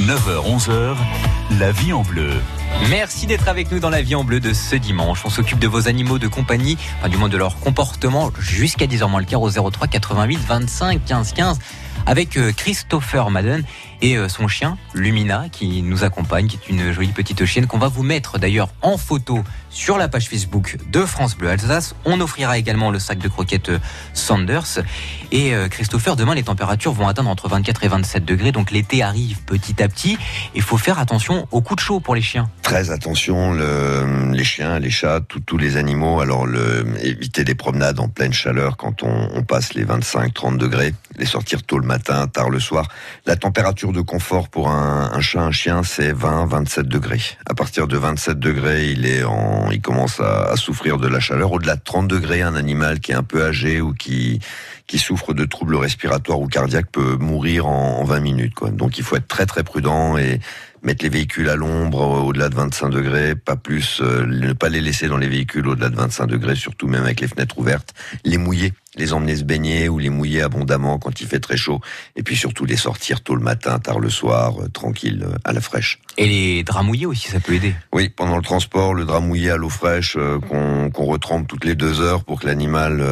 9h-11h, la vie en bleu. Merci d'être avec nous dans la vie en bleu de ce dimanche. On s'occupe de vos animaux de compagnie, enfin du moins de leur comportement, jusqu'à 10h moins le quart au 03 88 25 15 15 avec Christopher Madden et son chien Lumina qui nous accompagne, qui est une jolie petite chienne qu'on va vous mettre d'ailleurs en photo sur la page Facebook de France Bleu Alsace. On offrira également le sac de croquettes Sanders. Et Christopher, demain les températures vont atteindre entre 24 et 27 degrés, donc l'été arrive petit à petit. Il faut faire attention aux coups de chaud pour les chiens. Très attention, les chiens, les chats, tous les animaux. Alors éviter des promenades en pleine chaleur quand on passe les 25-30 degrés. Les sortir tôt le matin, tard le soir. La température de confort pour un chat, un chien, c'est 20-27 degrés. À partir de 27 degrés, il commence à souffrir de la chaleur. Au-delà de 30 degrés, un animal qui est un peu âgé ou qui souffre de troubles respiratoires ou cardiaques peut mourir en 20 minutes, quoi. Donc il faut être très très prudent et mettre les véhicules à l'ombre au-delà de 25 degrés, pas plus, ne pas les laisser dans les véhicules au-delà de 25 degrés, surtout même avec les fenêtres ouvertes, les mouiller, les emmener se baigner ou les mouiller abondamment quand il fait très chaud, et puis surtout les sortir tôt le matin, tard le soir, tranquille, à la fraîche. Et les draps mouillés aussi, ça peut aider. Oui, pendant le transport, le drap mouillé à l'eau fraîche, qu'on retrempe toutes les 2 heures pour que l'animal...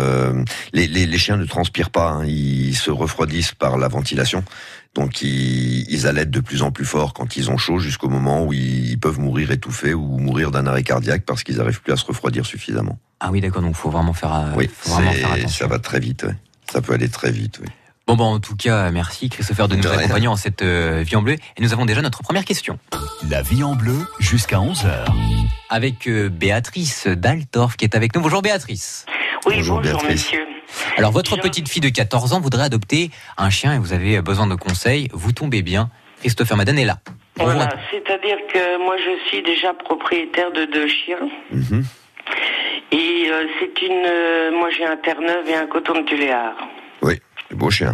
Les chiens ne transpirent pas, hein, ils se refroidissent par la ventilation. Donc ils allaitent de plus en plus fort quand ils ont chaud, jusqu'au moment où ils peuvent mourir étouffés ou mourir d'un arrêt cardiaque parce qu'ils n'arrivent plus à se refroidir suffisamment. Ah oui, d'accord, donc faut vraiment faire, oui, vraiment faire attention. Ça va très vite, ouais. Ça peut aller très vite, oui. Bon, en tout cas, merci Christopher de nous accompagner en cette vie en bleu. Et nous avons déjà notre première question. La vie en bleu jusqu'à 11h. Avec Béatrice d'Altorf qui est avec nous. Bonjour Béatrice. Oui, bonjour monsieur. Alors, votre petite fille de 14 ans voudrait adopter un chien et vous avez besoin de conseils. Vous tombez bien. Christopher Madden est là. Voilà, c'est-à-dire que moi, je suis déjà propriétaire de 2 chiens. Mm-hmm. Et moi, j'ai un Terre-Neuve et un Coton de Tuléar. Oui, beau chien.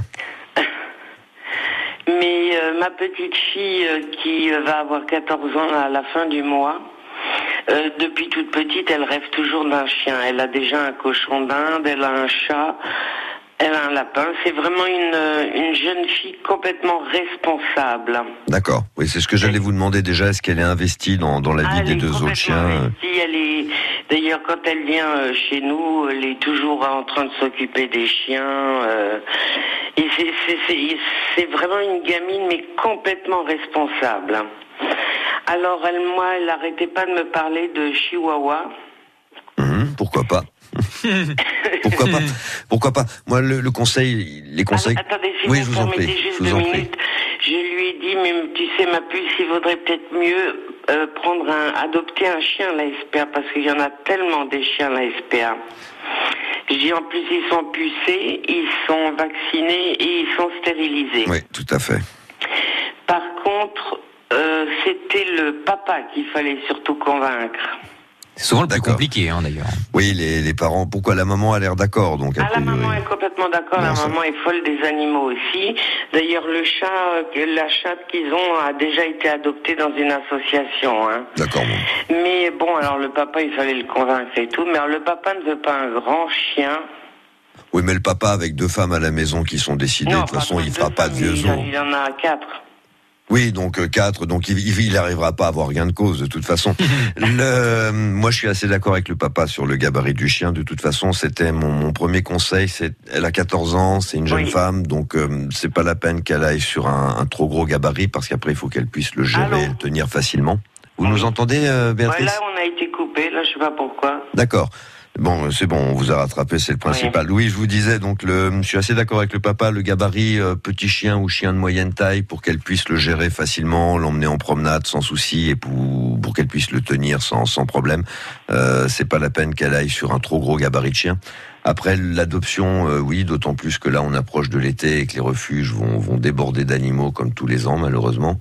Mais ma petite fille, qui va avoir 14 ans à la fin du mois, depuis toute petite, elle rêve toujours d'un chien. Elle a déjà un cochon d'Inde, elle a un chat, elle a un lapin. C'est vraiment une jeune fille complètement responsable. D'accord. Oui, c'est ce que j'allais vous demander déjà. Est-ce qu'elle est investie dans la vie des 2 autres chiens? D'ailleurs, quand elle vient chez nous, elle est toujours en train de s'occuper des chiens. Et c'est vraiment une gamine, mais complètement responsable. Alors, elle n'arrêtait pas de me parler de Chihuahua. Pourquoi pas? Pourquoi pas? Moi, les conseils... Attendez, si oui, vous je vous en prie. Juste 2 minutes. Je lui ai dit, mais tu sais, ma puce, il vaudrait peut-être mieux adopter un chien à la SPA, parce qu'il y en a tellement des chiens à la SPA. Je dis, en plus, ils sont pucés, ils sont vaccinés et ils sont stérilisés. Oui, tout à fait. Par contre, c'était le papa qu'il fallait surtout convaincre. C'est souvent le plus compliqué, d'ailleurs. Oui, les parents. Pourquoi? La maman a l'air d'accord, donc. La maman est complètement d'accord. La maman est folle des animaux aussi. D'ailleurs, la chatte qu'ils ont a déjà été adoptée dans une association. Hein. D'accord. Bon. Mais bon, alors le papa, il fallait le convaincre et tout. Mais alors, le papa ne veut pas un grand chien. Oui, mais le papa avec 2 femmes à la maison qui sont décidées, de toute façon, il fera pas de vieux os. Il en a 4. Oui, donc 4, donc il n'arrivera pas à avoir gain de cause de toute façon. Moi, je suis assez d'accord avec le papa sur le gabarit du chien. De toute façon, c'était mon premier conseil. Elle a 14 ans, c'est une jeune femme, donc c'est pas la peine qu'elle aille sur un trop gros gabarit, parce qu'après il faut qu'elle puisse le gérer et le tenir facilement. Vous nous entendez, Béatrice? Là, on a été coupé. Là, je sais pas pourquoi. D'accord. Bon, c'est bon, on vous a rattrapé, c'est le principal. Oui, je vous disais, donc je suis assez d'accord avec le papa, le gabarit petit chien ou chien de moyenne taille, pour qu'elle puisse le gérer facilement, l'emmener en promenade sans souci, et pour qu'elle puisse le tenir sans problème. C'est pas la peine qu'elle aille sur un trop gros gabarit de chien. Après, l'adoption, oui, d'autant plus que là, on approche de l'été et que les refuges vont déborder d'animaux comme tous les ans, malheureusement.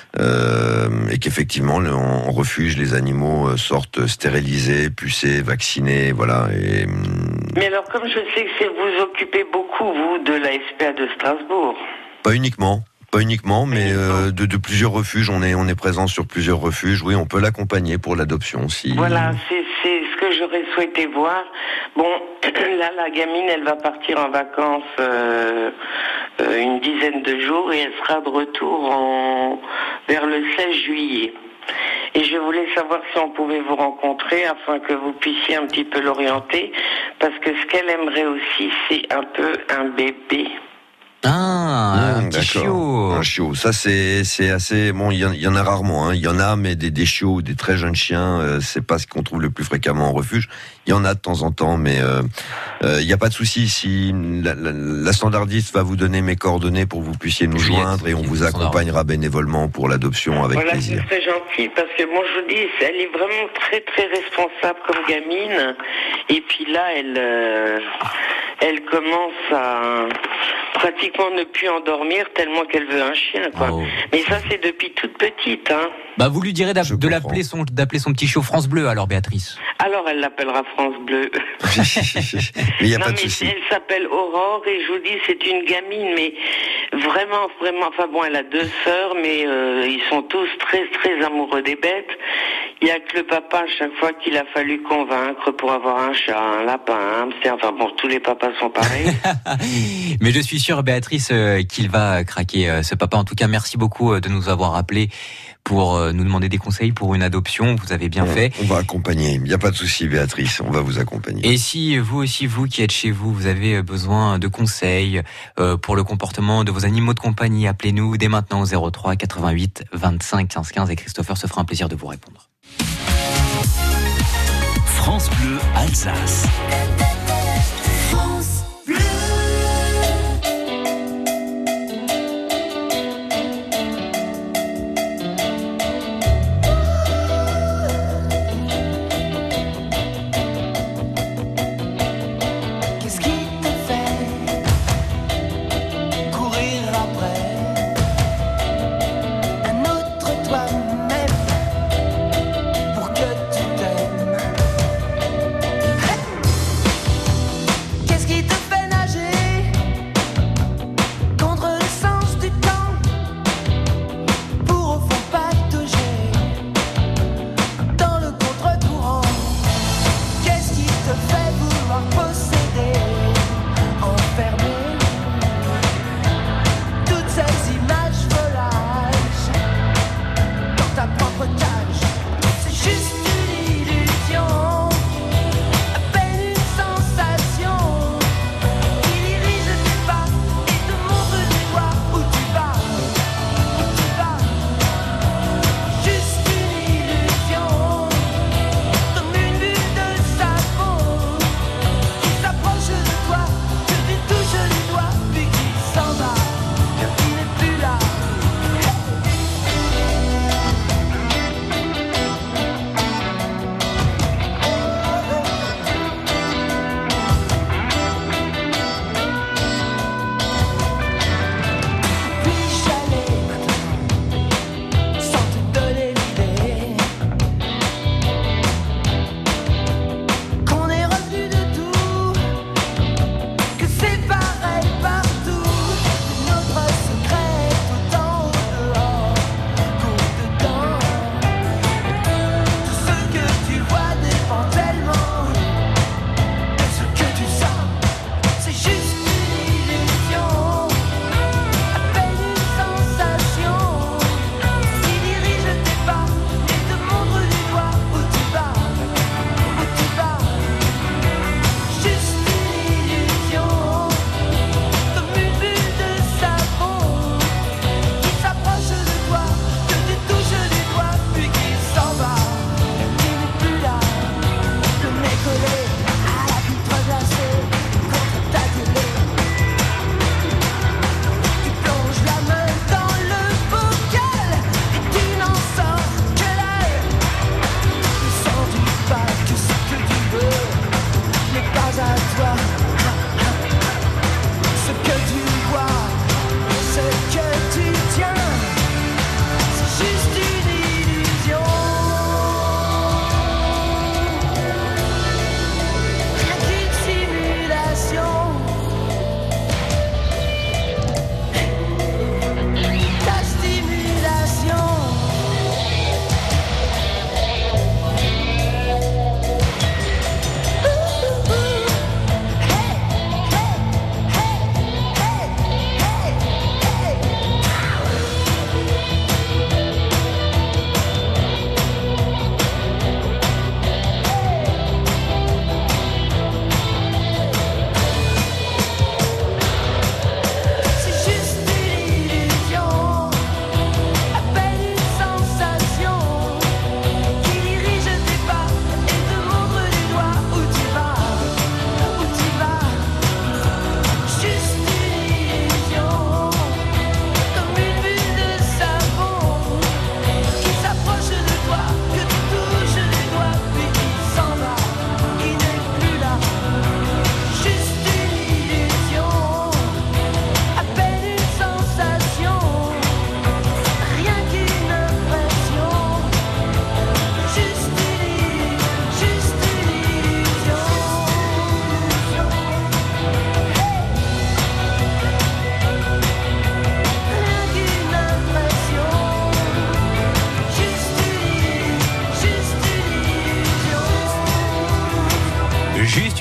Et qu'effectivement, en refuge, les animaux sortent stérilisés, pucés, vaccinés, voilà. Mais alors, comme je sais que vous occupez beaucoup, vous, de la SPA de Strasbourg. Pas uniquement, mais de plusieurs refuges. On est présent sur plusieurs refuges. Oui, on peut l'accompagner pour l'adoption aussi. Voilà, c'est ce que j'aurais souhaité voir. Bon, là, la gamine, elle va partir en vacances une dizaine de jours et elle sera de retour vers le 16 juillet. Et je voulais savoir si on pouvait vous rencontrer afin que vous puissiez un petit peu l'orienter, parce que ce qu'elle aimerait aussi, c'est un peu un bébé. Ah, un petit chiot. Un chiot, ça c'est assez bon. Il y en a rarement. Il y en a, mais des chiots, des très jeunes chiens, c'est pas ce qu'on trouve le plus fréquemment en refuge. Il y en a de temps en temps, mais il n'y a pas de souci. Si la standardiste va vous donner mes coordonnées pour que vous puissiez nous joindre, et on vous accompagnera bénévolement pour l'adoption avec plaisir. C'est très gentil, parce que moi je vous dis, elle est vraiment très très responsable comme gamine. Et puis là, elle commence à pratiquement ne plus endormir tellement qu'elle veut un chien, quoi. Oh. Mais ça, c'est depuis toute petite, hein. Bah, vous lui direz d'appeler son petit chiot France Bleu, alors, Béatrice. Alors, elle l'appellera France Bleu. Mais il n'y a pas de souci. Elle s'appelle Aurore, et je vous dis, c'est une gamine, mais vraiment, enfin bon, elle a 2 sœurs, mais ils sont tous très, très amoureux des bêtes. Il n'y a que le papa, à chaque fois, qu'il a fallu convaincre pour avoir un chat, un lapin, un hamster. Enfin bon, tous les papas sont pareils. Mais je suis sûr, Béatrice, qu'il va craquer, ce papa. En tout cas, merci beaucoup de nous avoir appelés pour nous demander des conseils pour une adoption. Vous avez bien fait. On va accompagner. Il n'y a pas de souci, Béatrice. On va vous accompagner. Et si vous aussi, vous qui êtes chez vous, vous avez besoin de conseils pour le comportement de vos animaux de compagnie, appelez-nous dès maintenant au 03 88 25 15 15 et Christopher se fera un plaisir de vous répondre. France Bleu Alsace.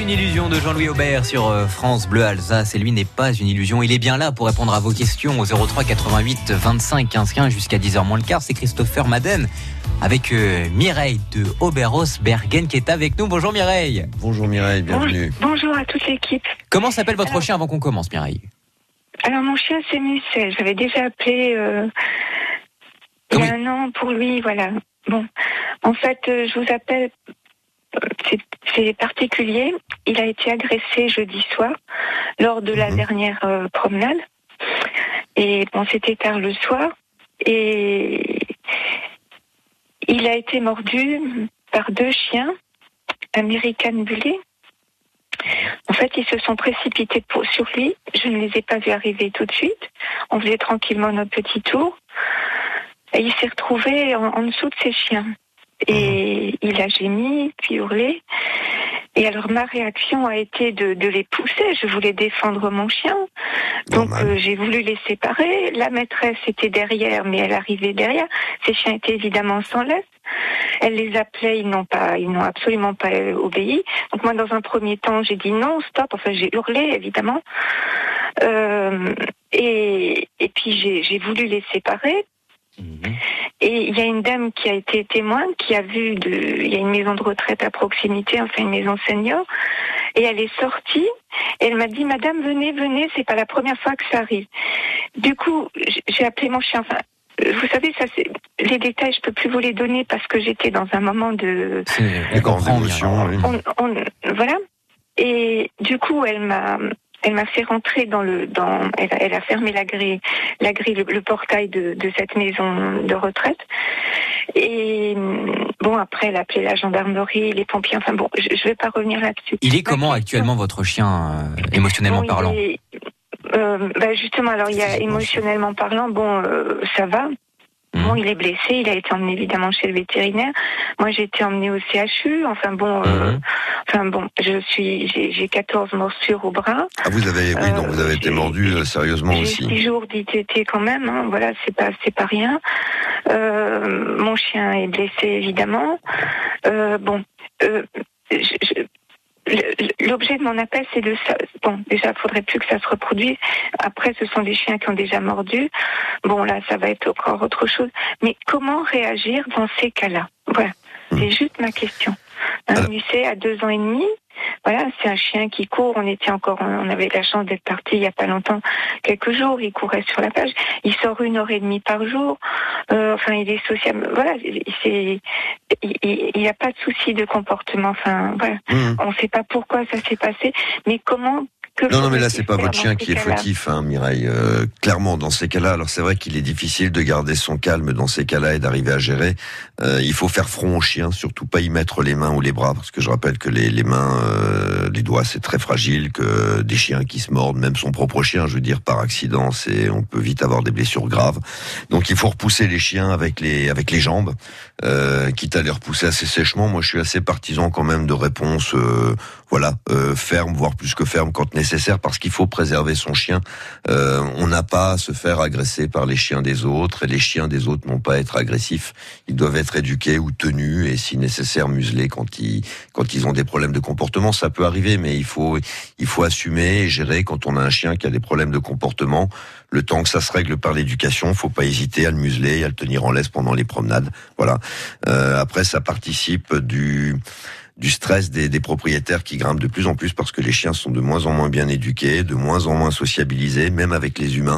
une illusion de Jean-Louis Aubert sur France Bleu Alsace. Et lui n'est pas une illusion. Il est bien là pour répondre à vos questions au 03 88 25 15 15 jusqu'à 10h moins le quart. C'est Christopher Madden avec Mireille de Oberos-Bergen qui est avec nous. Bonjour Mireille. Bonjour Mireille, bienvenue. Bonjour à toute l'équipe. Comment s'appelle votre chien avant qu'on commence, Mireille? Alors mon chien c'est Musset. J'avais déjà appelé il y a un an pour lui, voilà. Bon, en fait, je vous appelle. C'est particulier. Il a été agressé jeudi soir lors de la dernière promenade. Et bon, c'était tard le soir. Et il a été mordu par 2 chiens, American Bully. En fait, ils se sont précipités sur lui. Je ne les ai pas vus arriver tout de suite. On faisait tranquillement notre petit tour. Et il s'est retrouvé en dessous de ses chiens. Et il a gémi, puis hurlé. Et alors ma réaction a été de les pousser. Je voulais défendre mon chien. Donc j'ai voulu les séparer. La maîtresse était derrière, mais elle arrivait derrière. Ces chiens étaient évidemment sans laisse. Elle les appelait, ils n'ont absolument pas obéi. Donc moi, dans un premier temps, j'ai dit non, stop. Enfin, j'ai hurlé, évidemment. Et puis j'ai voulu les séparer. Et il y a une dame qui a été témoin, qui a vu il y a une maison de retraite à proximité, enfin une maison senior, et elle est sortie, et elle m'a dit, madame, venez, c'est pas la première fois que ça arrive. Du coup, j'ai appelé mon chien, enfin, vous savez, ça c'est, les détails, je peux plus vous les donner parce que j'étais dans un moment de grande émotion. Voilà. Et du coup, elle m'a fait rentrer elle a fermé la grille, le portail de cette maison de retraite. Et bon, après, elle a appelé la gendarmerie, les pompiers, enfin bon, je vais pas revenir là-dessus. Il est comment actuellement votre chien, émotionnellement parlant? Justement, alors il y a émotionnellement parlant, ça va. Bon, il est blessé, il a été emmené évidemment chez le vétérinaire. Moi, j'ai été emmenée au CHU. J'ai 14 morsures au bras. Ah, vous avez été mordu sérieusement aussi. J'ai 6 jours d'ITT quand même. Hein, voilà, c'est pas rien. Mon chien est blessé évidemment. L'objet de mon appel, c'est de ça. Bon, déjà, il faudrait plus que ça se reproduise. Après, ce sont des chiens qui ont déjà mordu. Bon, là, ça va être encore autre chose. Mais comment réagir dans ces cas-là? Voilà, c'est juste ma question. Musset a 2 ans et demi. Voilà, c'est un chien qui court. On avait la chance d'être parti il y a pas longtemps, quelques jours. Il courait sur la plage. Il sort 1h30 par jour. Il est sociable. Voilà, il n'y a pas de souci de comportement. Enfin, voilà. On ne sait pas pourquoi ça s'est passé, mais comment. Non, mais là, c'est pas votre chien qui est fautif, hein, Mireille. Clairement, dans ces cas-là, alors c'est vrai qu'il est difficile de garder son calme dans ces cas-là et d'arriver à gérer. Il faut faire front au chien, surtout pas y mettre les mains ou les bras, parce que je rappelle que les mains, les doigts, c'est très fragile, que des chiens qui se mordent, même son propre chien, je veux dire, par accident, on peut vite avoir des blessures graves. Donc, il faut repousser les chiens avec les jambes, quitte à les repousser assez sèchement. Moi, je suis assez partisan quand même de réponse, ferme, voire plus que ferme quand nécessaire, parce qu'il faut préserver son chien. On n'a pas à se faire agresser par les chiens des autres, et les chiens des autres n'ont pas à être agressifs. Ils doivent être éduqués ou tenus, et si nécessaire muselés quand ils ont des problèmes de comportement. Ça peut arriver, mais il faut assumer et gérer quand on a un chien qui a des problèmes de comportement. Le temps que ça se règle par l'éducation, faut pas hésiter à le museler et à le tenir en laisse pendant les promenades. Voilà. Après, ça participe du stress des propriétaires qui grimpent de plus en plus parce que les chiens sont de moins en moins bien éduqués, de moins en moins sociabilisés, même avec les humains.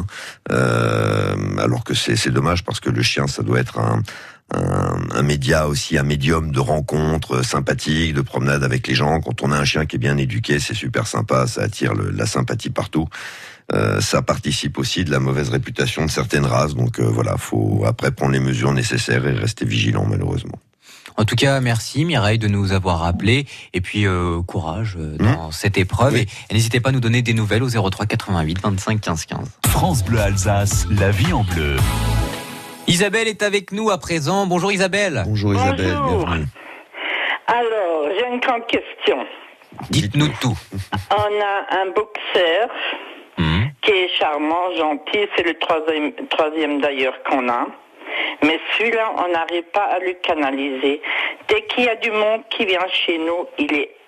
Alors que c'est dommage parce que le chien, ça doit être un média aussi, un médium de rencontres sympathiques, de promenade avec les gens. Quand on a un chien qui est bien éduqué, c'est super sympa, ça attire la sympathie partout. Ça participe aussi de la mauvaise réputation de certaines races. Donc faut après prendre les mesures nécessaires et rester vigilant, malheureusement. En tout cas, merci Mireille de nous avoir rappelé. Et puis, courage dans cette épreuve. Oui. Et n'hésitez pas à nous donner des nouvelles au 03 88 25 15 15. France Bleu Alsace, la vie en bleu. Isabelle est avec nous à présent. Bonjour Isabelle. Bonjour Isabelle, bienvenue. Alors, j'ai une grande question. Dites-nous tout. On a un boxeur qui est charmant, gentil. C'est le troisième d'ailleurs qu'on a. Mais celui-là, on n'arrive pas à le canaliser. Dès qu'il y a du monde qui vient chez nous, il est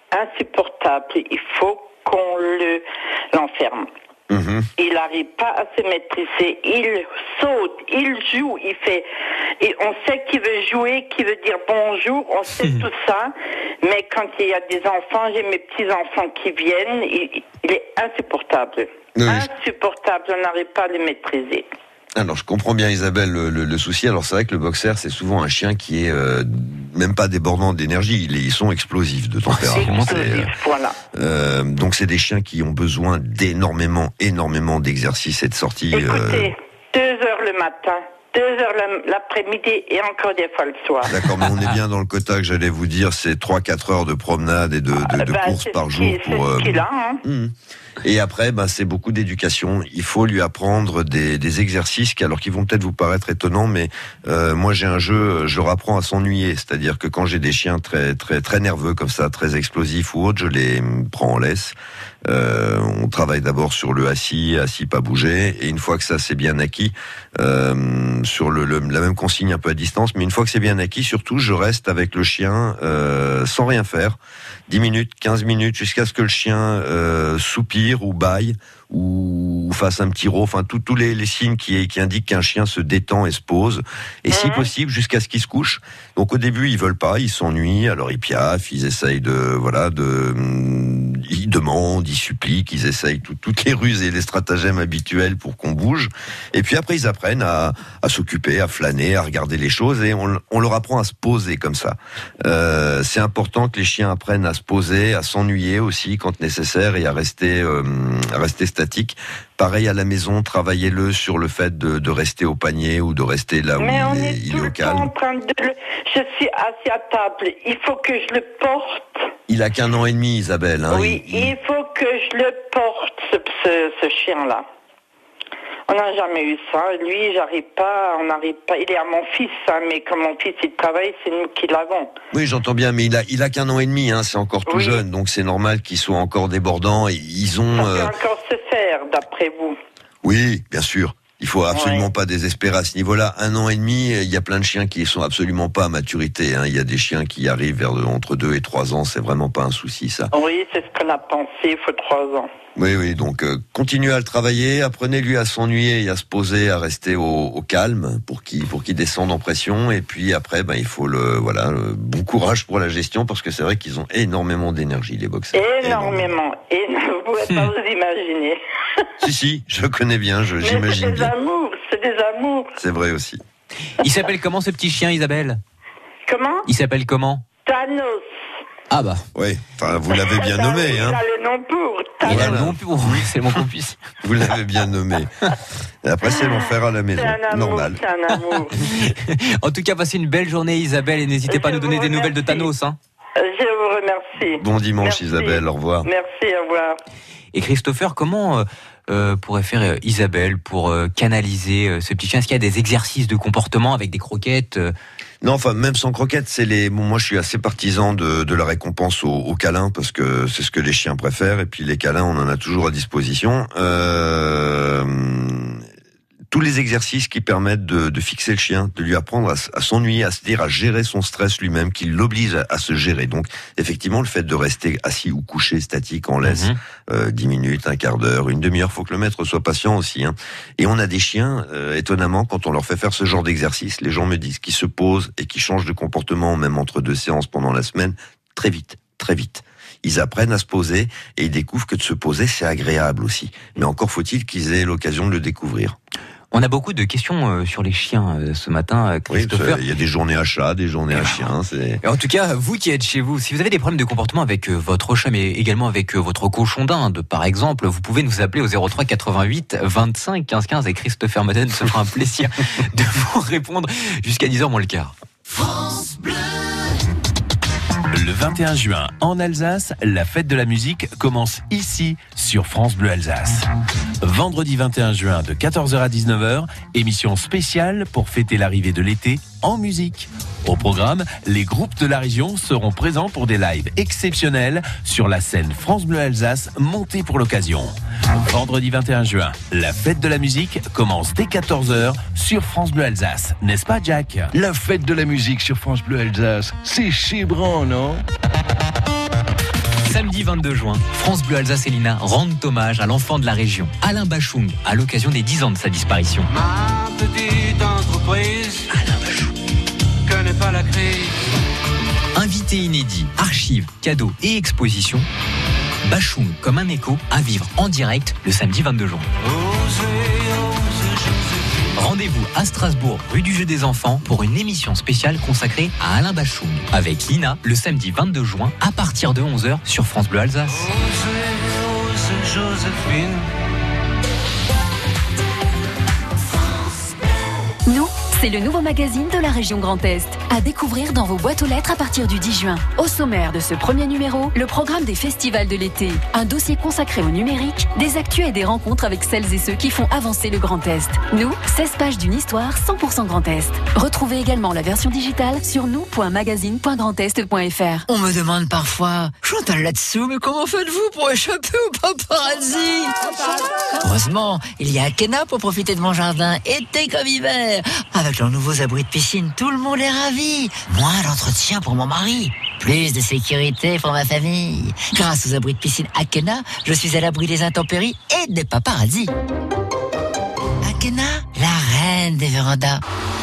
insupportable. Il faut qu'on l'enferme. Il n'arrive pas à se maîtriser. Il saute, il joue, il fait. Et on sait qu'il veut jouer, qu'il veut dire bonjour, on sait tout ça. Mais quand il y a des enfants, j'ai mes petits-enfants qui viennent, il est insupportable. Oui. Insupportable, on n'arrive pas à le maîtriser. Alors, je comprends bien, Isabelle, le souci. Alors, c'est vrai que le boxer, c'est souvent un chien qui est même pas débordant d'énergie. Ils sont explosifs de tempérament. Voilà. Donc, c'est des chiens qui ont besoin d'énormément d'exercices et de sorties. Écoutez, 2 heures le matin, 2 heures l'après-midi et encore des fois le soir. D'accord, mais on est bien dans le quota que j'allais vous dire, c'est 3-4 heures de promenade et de course par jour. C'est ce qu'il a, hein. Et après, c'est beaucoup d'éducation. Il faut lui apprendre des exercices qui vont peut-être vous paraître étonnants, mais moi j'ai un jeu, je leur apprends à s'ennuyer. C'est-à-dire que quand j'ai des chiens très très très nerveux comme ça, très explosifs ou autres, je les prends en laisse. On travaille d'abord sur le assis pas bouger, et une fois que ça c'est bien acquis, sur la même consigne un peu à distance, mais une fois que c'est bien acquis, surtout je reste avec le chien sans rien faire, 10 minutes, 15 minutes, jusqu'à ce que le chien soupire ou bâille ou fasse un petit rot, enfin tous les signes qui indiquent qu'un chien se détend et se pose, et si possible jusqu'à ce qu'il se couche. Donc au début ils veulent pas, ils s'ennuient, alors ils piaffent, ils essayent ils demandent, ils suppliquent, ils essayent toutes les ruses et les stratagèmes habituels pour qu'on bouge, et puis après ils apprennent à s'occuper, à flâner, à regarder les choses, et on leur apprend à se poser comme ça. C'est important que les chiens apprennent à se poser, à s'ennuyer aussi quand nécessaire, et à rester statique. Pareil à la maison, travaillez-le sur le fait de rester au panier ou de rester là où il est au calme. En train je suis assis à table, il faut que je le porte. Il a qu'1 an et demi, Isabelle. Hein, oui, il faut que je le porte, ce chien-là. On n'a jamais eu ça. Lui, on n'arrive pas. Il est à mon fils, hein, mais comme mon fils il travaille, c'est nous qui l'avons. Oui, j'entends bien, mais il a qu'1 an et demi, hein, c'est encore tout jeune, donc c'est normal qu'il soit encore débordant. Et ils ont. Ça peut encore se faire, d'après vous. Oui, bien sûr. Il faut absolument pas désespérer à ce niveau-là. 1 an et demi, il y a plein de chiens qui sont absolument pas à maturité. Hein. Il y a des chiens qui arrivent entre 2 et 3 ans. C'est vraiment pas un souci, ça. Oui, c'est ce qu'on a pensé. Il faut 3 ans. Oui. Donc, continuez à le travailler. Apprenez-lui à s'ennuyer et à se poser, à rester au calme pour qu'il descende en pression. Et puis après, il faut bon courage pour la gestion, parce que c'est vrai qu'ils ont énormément d'énergie, les boxers. Énormément. Vous pouvez pas vous imaginer. Si, je connais bien, j'imagine bien. C'est des amours. C'est vrai aussi. Il s'appelle comment ce petit chien, Isabelle? Comment? Il s'appelle comment? Thanos. Ah bah. Oui, vous l'avez bien nommé. Il a le nom pour. Il a le nom pour, oui, c'est le moins qu'on puisse. Vous l'avez bien nommé. Et après, c'est l'enfer à la maison. Normal. C'est un amour. En tout cas, passez une belle journée, Isabelle, et n'hésitez pas à nous donner des nouvelles de Thanos. Hein. Je vous remercie. Bon dimanche, Isabelle, au revoir. Merci, au revoir. Et Christopher, comment pourrait faire Isabelle pour canaliser ce petit chien? Est-ce qu'il y a des exercices de comportement avec des croquettes Non, enfin, même sans croquettes, moi, je suis assez partisan de la récompense au câlin, parce que c'est ce que les chiens préfèrent, et puis les câlins, on en a toujours à disposition. Tous les exercices qui permettent de fixer le chien, de lui apprendre à s'ennuyer, à se dire, à gérer son stress lui-même, qui l'oblige à se gérer. Donc, effectivement, le fait de rester assis ou couché, statique, en laisse, 10 minutes, un quart d'heure, une demi-heure, faut que le maître soit patient aussi. Hein. Et on a des chiens, étonnamment, quand on leur fait faire ce genre d'exercice, les gens me disent qu'ils se posent et qu'ils changent de comportement, même entre 2 séances pendant la semaine, très vite. Ils apprennent à se poser et ils découvrent que de se poser, c'est agréable aussi. Mais encore faut-il qu'ils aient l'occasion de le découvrir. On a beaucoup de questions sur les chiens ce matin, Christopher. Oui, il y a des journées à chat, des journées à chien. Et en tout cas, vous qui êtes chez vous, si vous avez des problèmes de comportement avec votre chat, mais également avec votre cochon d'Inde, par exemple, vous pouvez nous appeler au 03 88 25 15 15, et Christopher Madden se fera un plaisir de vous répondre jusqu'à 10h moins le quart. France Bleu. Le 21 juin, en Alsace, la fête de la musique commence ici, sur France Bleu Alsace. Vendredi 21 juin, de 14h à 19h, émission spéciale pour fêter l'arrivée de l'été en musique. Au programme, les groupes de la région seront présents pour des lives exceptionnels sur la scène France Bleu Alsace, montée pour l'occasion. Vendredi 21 juin, la fête de la musique commence dès 14h sur France Bleu Alsace. N'est-ce pas, Jack? La fête de la musique sur France Bleu Alsace, c'est chez Bran, non? Samedi 22 juin, France Bleu Alsace et Lina rendent hommage à l'enfant de la région, Alain Bachung, à l'occasion des 10 ans de sa disparition. Ma petite entreprise, Alain Bachung, connaît pas la crise. Invité inédit, archives, cadeaux et expositions, Bachung comme un écho à vivre en direct le samedi 22 juin. Rendez-vous à Strasbourg, rue du Jeu des Enfants, pour une émission spéciale consacrée à Alain Bachung, avec Lina, le samedi 22 juin, à partir de 11h sur France Bleu Alsace. Joséphine. Nous, c'est le nouveau magazine de la région Grand Est. À découvrir dans vos boîtes aux lettres à partir du 10 juin. Au sommaire de ce premier numéro, le programme des festivals de l'été. Un dossier consacré au numérique, des actus et des rencontres avec celles et ceux qui font avancer le Grand Est. Nous, 16 pages d'une histoire 100% Grand Est. Retrouvez également la version digitale sur nous.magazine.grandest.fr. On me demande parfois, Chantal là-dessous, mais comment faites-vous pour échapper au paparazzi? Heureusement, il y a Akena pour profiter de mon jardin, été comme hiver. Avec leurs nouveaux abris de piscine, tout le monde est ravi. Moins d'entretien pour mon mari. Plus de sécurité pour ma famille. Grâce aux abris de piscine Akena, je suis à l'abri des intempéries et des paparazzis. Akena, la reine des vérandas.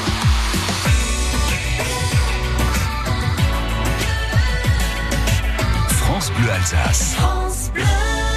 France Bleu Alsace. France Bleu.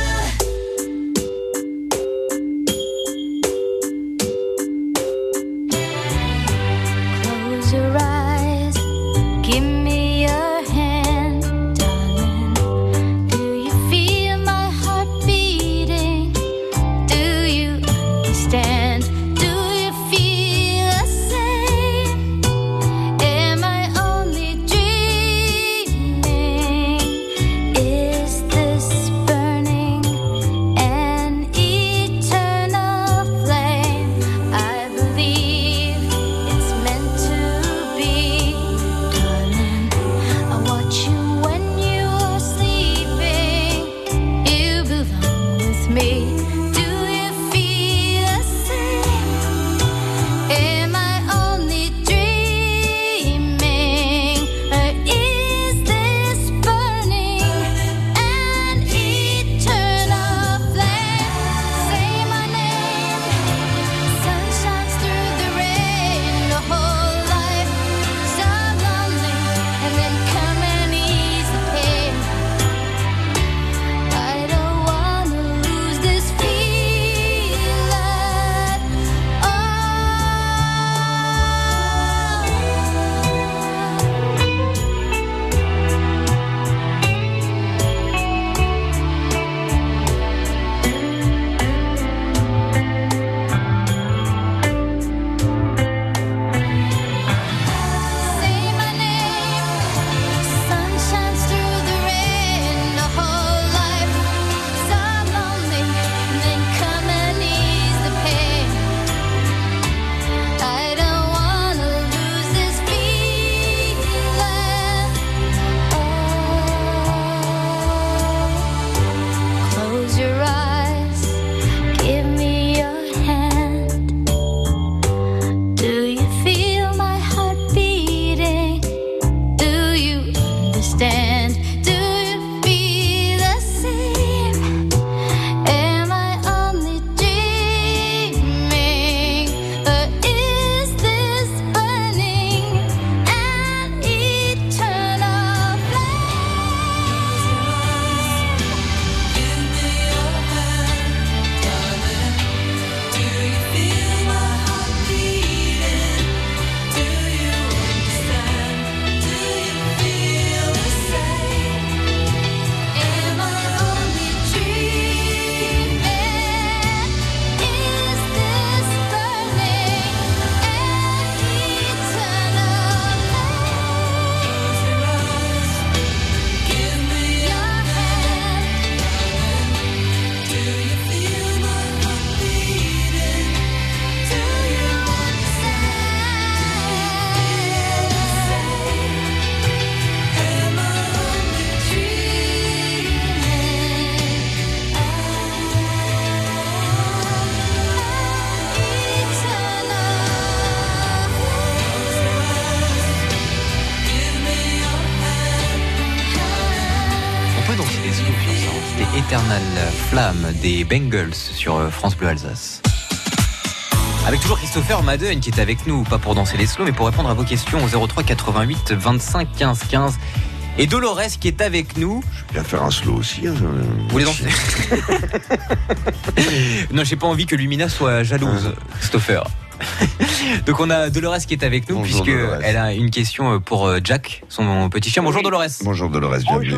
Close your eyes, give me your hand, darling. Do you feel my heart beating? Do you understand? Do you feel the same? Am I only dreaming? Is this burning C'était Eternal Flamme des Bengals sur France Bleu Alsace. Avec toujours Christopher Madden qui est avec nous, pas pour danser les slows, mais pour répondre à vos questions au 03 88 25 15 15. Et Dolores qui est avec nous. Je vais faire un slow aussi. Hein. Vous voulez danser? Non, j'ai pas envie que Lumina soit jalouse, Christopher. Donc on a Dolores qui est avec nous, puisque elle a une question pour Jack, son petit chien. Bonjour Dolores. Bonjour Dolores, bienvenue.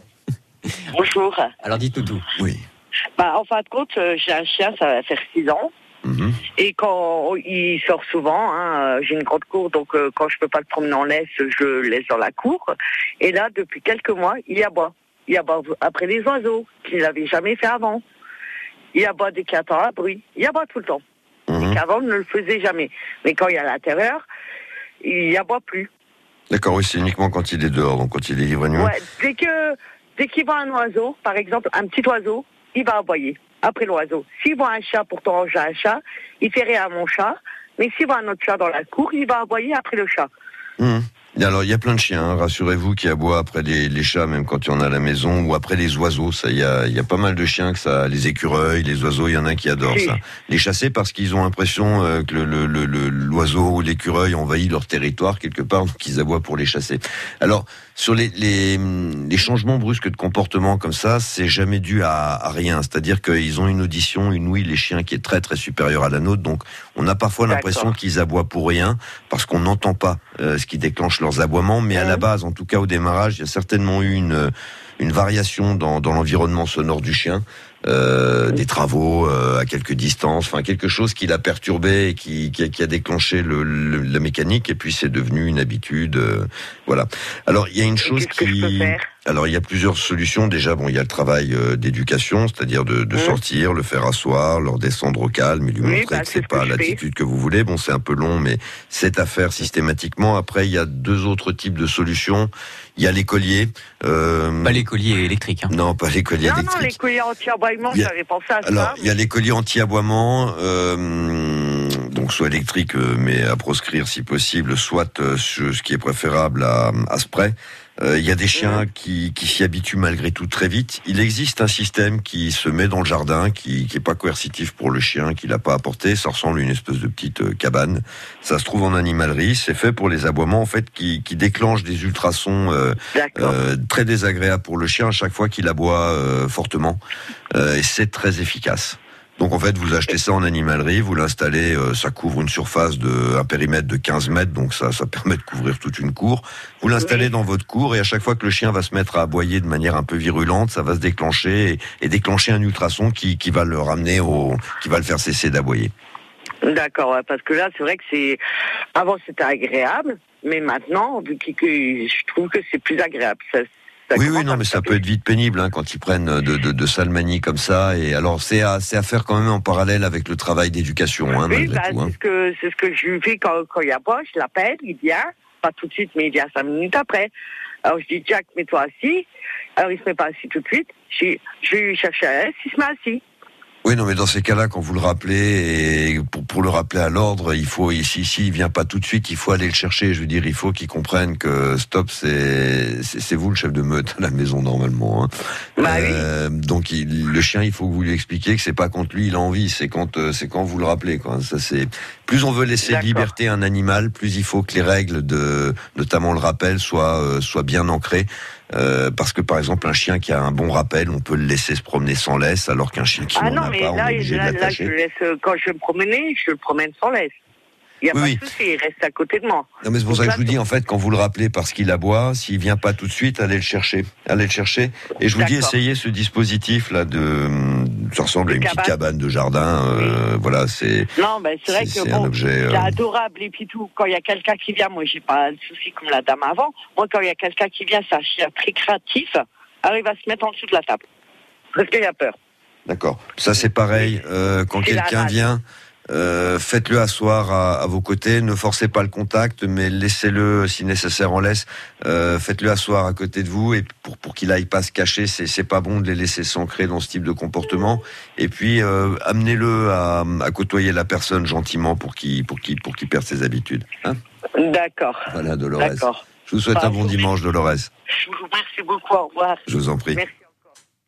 Bonjour. Alors dites-nous tout. Oui. En fin de compte, j'ai un chien, ça va faire 6 ans. Mm-hmm. Et quand il sort souvent, j'ai une grande cour, donc quand je peux pas le promener en laisse, je le laisse dans la cour. Et là, depuis quelques mois, il aboie. Il aboie après les oiseaux, qu'il n'avait jamais fait avant. Il aboie dès qu'il entend un bruit. Il aboie tout le temps. Mm-hmm. Et qu'avant, il ne le faisait jamais. Mais quand il est à l'intérieur, il aboie plus. D'accord, oui, c'est uniquement quand il est dehors, donc quand il est ivre nuit. Ouais, dès qu'il voit un oiseau, par exemple, un petit oiseau, il va aboyer. Après l'oiseau. S'il voit un chat, pourtant j'ai un chat, il fait rien à mon chat, mais s'il voit un autre chat dans la cour, il va aboyer après le chat. Alors, il y a plein de chiens, hein, rassurez-vous, qui aboient après les chats, même quand il y en a à la maison, ou après les oiseaux. Ça, il y a pas mal de chiens que ça, les écureuils, les oiseaux, il y en a qui adorent ça. Les chasser parce qu'ils ont l'impression que l'oiseau ou l'écureuil envahit leur territoire quelque part, donc ils aboient pour les chasser. Alors, sur les changements brusques de comportement comme ça, c'est jamais dû à rien. C'est-à-dire qu'ils ont une audition, une ouïe, les chiens, qui est très très supérieure à la nôtre. Donc, on a parfois l'impression qu'ils aboient pour rien, parce qu'on n'entend pas ce qui déclenche leurs aboiements. Mais à la base, en tout cas au démarrage, il y a certainement eu une variation dans l'environnement sonore du chien. Des travaux à quelques distances, enfin quelque chose qui l'a perturbé et qui a déclenché la mécanique, et puis c'est devenu une habitude. Voilà. Alors il y a une chose alors il y a plusieurs solutions. Déjà, il y a le travail d'éducation, c'est-à-dire de sortir, le faire asseoir, leur descendre au calme et lui montrer que c'est pas l'attitude que vous voulez. Bon, c'est un peu long, mais c'est à faire systématiquement. Après, il y a 2 autres types de solutions. Il y a l'écolier. Pas l'écolier électrique. Hein. Non, pas l'écolier électrique. Non, l'écolier anti-aboiement, j'avais pensé à ça. Alors, il y a l'écolier anti-aboiement, donc soit électrique, mais à proscrire si possible, soit ce qui est préférable à spray. Il y a des chiens qui s'y habituent malgré tout très vite. Il existe un système qui se met dans le jardin, qui est pas coercitif pour le chien, qui l'a pas apporté. Ça ressemble à une espèce de petite cabane. Ça se trouve en animalerie. C'est fait pour les aboiements, en fait, qui déclenchent des ultrasons très désagréables pour le chien à chaque fois qu'il aboie fortement. Et c'est très efficace. Donc en fait, vous achetez ça en animalerie, vous l'installez, ça couvre une surface un périmètre de 15 mètres, donc ça permet de couvrir toute une cour. Vous l'installez dans votre cour, et à chaque fois que le chien va se mettre à aboyer de manière un peu virulente, ça va se déclencher et déclencher un ultrason qui va le ramener qui va le faire cesser d'aboyer. D'accord, parce que là, c'est vrai que avant c'était agréable, mais maintenant, vu que je trouve que c'est plus agréable. Oui, non, mais ça peut être vite pénible quand ils prennent de sales manies comme ça. Et alors, c'est à faire quand même en parallèle avec le travail d'éducation, malgré tout. C'est ce que je fais quand il aboie, je l'appelle, il vient, pas tout de suite, mais il vient 5 minutes après. Alors je dis, Jack, mets-toi assis. Alors il se met pas assis tout de suite. Je vais lui chercher à l'aise, il se met assis. Oui, non, mais dans ces cas-là, quand vous le rappelez, et pour le rappeler à l'ordre, il faut, si il vient pas tout de suite, il faut aller le chercher. Je veux dire, il faut qu'il comprenne que stop, c'est vous le chef de meute à la maison normalement. Donc le chien, il faut que vous lui expliquiez que c'est pas quand lui il a envie, c'est quand vous le rappelez, quoi. Ça, c'est plus on veut laisser de liberté à un animal, plus il faut que les règles notamment le rappel, soient bien ancrées. Parce que par exemple un chien qui a un bon rappel, on peut le laisser se promener sans laisse, alors qu'un chien qui n'en a pas, on est obligé de l'attacher. Là, je laisse, quand je vais me promener, je le promène sans laisse. Il n'y a pas de souci, il reste à côté de moi. Non, mais c'est pour ça que je vous dis, en fait, quand vous le rappelez parce qu'il aboie, s'il vient pas tout de suite, allez le chercher. Et je vous dis, essayez ce dispositif-là ça ressemble à une petite cabane de jardin, voilà, c'est. Non, ben, c'est vrai que un objet, c'est adorable, et puis tout. Quand il y a quelqu'un qui vient, moi, j'ai pas de souci comme la dame avant. Moi, quand il y a quelqu'un qui vient, c'est un chien très créatif. Alors, il va se mettre en dessous de la table. Parce qu'il a peur. D'accord. Ça, c'est pareil, quand quelqu'un vient. Faites-le asseoir à vos côtés, ne forcez pas le contact, mais laissez-le si nécessaire en laisse. Faites-le asseoir à côté de vous, et pour qu'il aille pas se cacher, c'est pas bon de les laisser s'ancrer dans ce type de comportement. Et puis amenez-le à côtoyer la personne gentiment pour qu'il perde ses habitudes. D'accord. Voilà, Dolores. D'accord. Je vous souhaite un bon dimanche, Dolores. Je vous remercie beaucoup. Au revoir. Je vous en prie. Merci.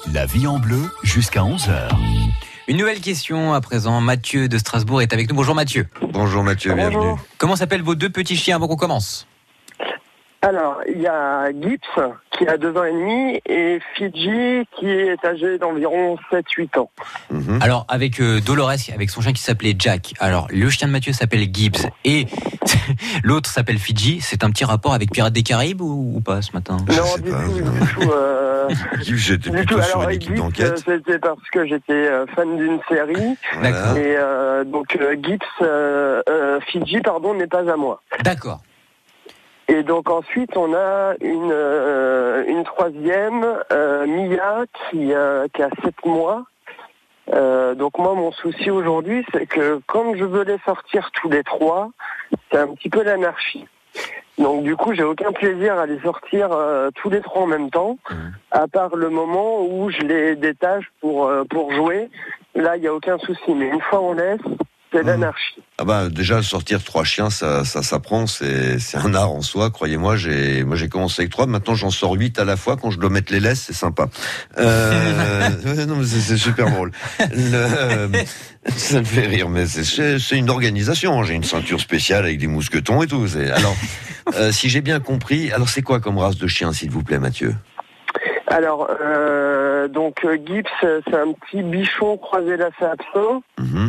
La vie en bleu jusqu'à 11h. Une nouvelle question à présent. Mathieu de Strasbourg est avec nous. Bonjour Mathieu. Bonjour Mathieu, bienvenue. Comment s'appellent vos 2 petits chiens avant qu'on commence? Alors, il y a Gibbs qui a 2 ans et demi et Fidji qui est âgé d'environ 7-8 ans. Alors, avec Dolores, avec son chien qui s'appelait Jack. Alors, le chien de Mathieu s'appelle Gibbs et l'autre s'appelle Fidji. C'est un petit rapport avec Pirates des Caraïbes ou pas ce matin? Non, du tout. J'étais plutôt sur une équipe d'enquête. C'était parce que j'étais fan d'une série. D'accord. Et donc, Fidji, n'est pas à moi. D'accord. Et donc ensuite, on a une troisième, Mia, qui a 7 mois. Donc moi, mon souci aujourd'hui, c'est que quand je veux les sortir tous les 3, c'est un petit peu l'anarchie. Donc du coup, j'ai aucun plaisir à les sortir tous les 3 en même temps, à part le moment où je les détache pour jouer. Là, il n'y a aucun souci. Mais une fois on laisse, c'est l'anarchie. Ah bah déjà sortir 3 chiens, ça s'apprend, c'est un art en soi. Croyez-moi, j'ai commencé avec 3, maintenant j'en sors 8 à la fois. Quand je dois mettre les laisses, c'est sympa. Non, mais c'est super drôle. Ça me fait rire, mais c'est une organisation. J'ai une ceinture spéciale avec des mousquetons et tout. Alors, si j'ai bien compris, alors c'est quoi comme race de chien, s'il vous plaît, Mathieu? Alors, donc Gibbs, c'est un petit bichon croisé lacé absent.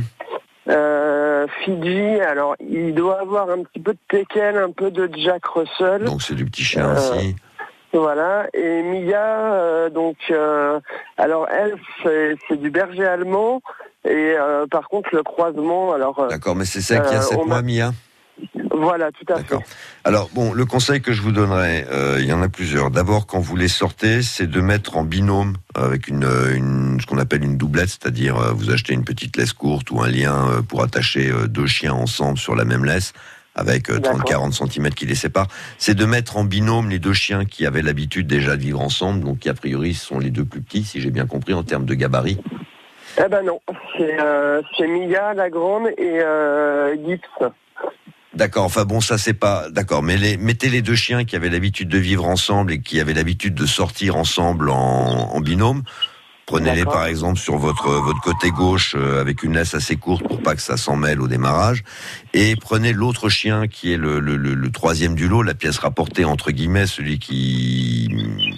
Fidji, alors il doit avoir un petit peu de teckel, un peu de Jack Russell. Donc c'est du petit chien aussi. Voilà. Et Mia, alors elle, c'est du berger allemand. Et par contre le croisement, alors. D'accord, mais c'est celle qui a 7 mois, Mia. Voilà, tout à fait. Alors bon, le conseil que je vous donnerais, il y en a plusieurs. D'abord, quand vous les sortez, c'est de mettre en binôme avec ce qu'on appelle une doublette, c'est-à-dire vous achetez une petite laisse courte ou un lien pour attacher 2 chiens ensemble sur la même laisse, avec 30-40 cm qui les séparent. C'est de mettre en binôme les 2 chiens qui avaient l'habitude déjà de vivre ensemble, donc qui a priori sont les 2 plus petits, si j'ai bien compris, en termes de gabarit. Eh ben non, c'est Mia, la grande, et Gibbs. D'accord, enfin bon, ça c'est pas... D'accord, mais mettez les 2 chiens qui avaient l'habitude de vivre ensemble et qui avaient l'habitude de sortir ensemble en binôme. Prenez-les par exemple sur votre côté gauche avec une laisse assez courte pour pas que ça s'en mêle au démarrage. Et prenez l'autre chien qui est le troisième du lot, la pièce rapportée entre guillemets, celui qui